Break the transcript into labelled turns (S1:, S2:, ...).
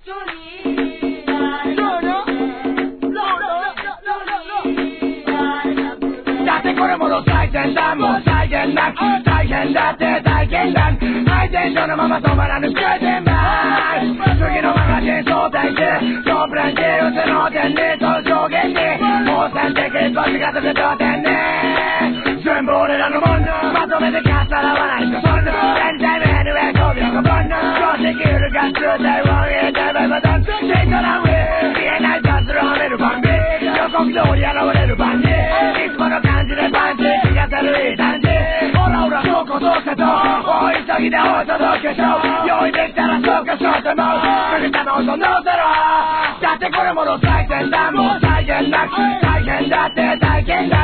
S1: だってこれもの最先端も再現なく大変だって体験談ハイテンションのまま止まらぬ回転バー次のマガジン相対してソープランジーうつの点に登場現に放線的一発が特徴点に全部俺らのもんのまとめてかっさらわないとそんな全体の NA5 秒5分の常識フルガン通体を入れてバイバダンスシェイトランウェイ見えないパズルをめる番組予告通り現れる番組いつもの感じでパンチ気が軽い感じオラオラそうこそうせと大急ぎでお届けしよう用意できたらそうかそうでも作りたのそのゼロだってこれもの最先端も再現なく大変だって体験だ